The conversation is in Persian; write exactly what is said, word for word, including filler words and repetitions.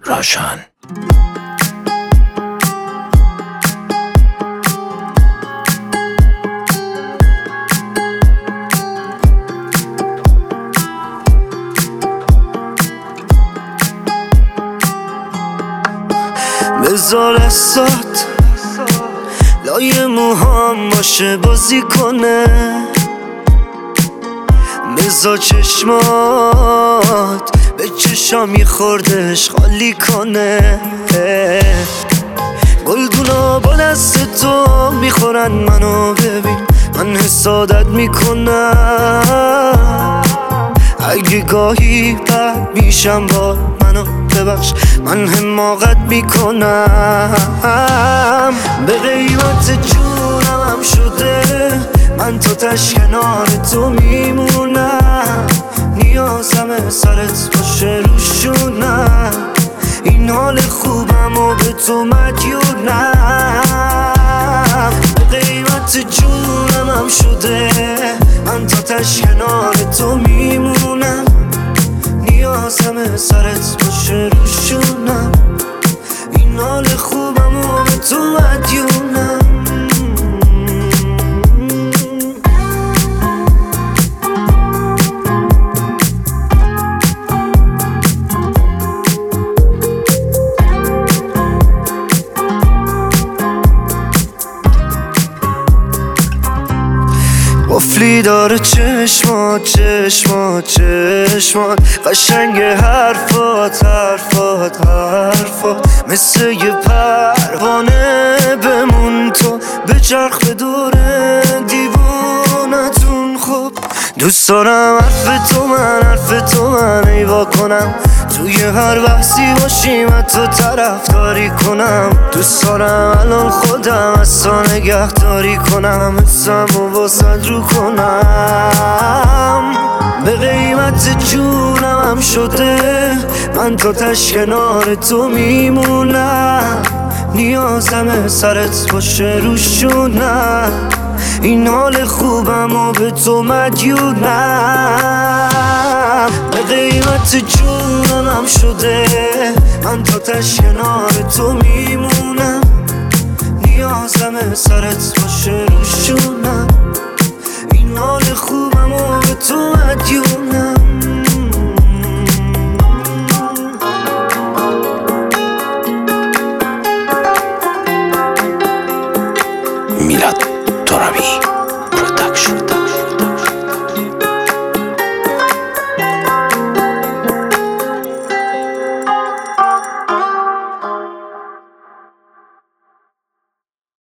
راشان. بذار دستات لای موهام باشه بازی کنه، بذار چشمات به چشام یه خوردش خالی کنه. گلدونا با دست تو میخورن منو، ببین من حسادت میکنم. اگه گاهی بد میشم با منو ببخش، من حماقت میکنم. به قیمت جونم هم شده من تا تش کنار تو میمونم. نیازم سرت باشه روشونم، این حال خوبم و به تو مدیونم. به قیمت جونم هم شده من تا تش کنار تو میمونم. نیازم سرت باشه روشونم، این حال خوبم و به تو مدیونم. قفلی داره چشمات چشمات چشمات، قشنگ حرفات حرفات حرفات، مثل یه پروانه بمون تو، به چرخ به دوره دیوونتون. خب دوست دارم حرف تو من حرف تو من ایوا کنم، توی هر بحثی باشیم حتی طرفداری کنم. دوست دارم الان خودم از تو نگهداری کنم، حسم و واسد رو کنم. به قیمت جونم هم شده من تا تش کنار تو میمونم. نیازم سرت باشه روشونم، این حال خوبم و به تو مدیونم. به قیمت جونم هم شده من تا تش کنار تو میمونم. نیازم سرت باشه روشونم، این حال خوبم و به تو مدیونم.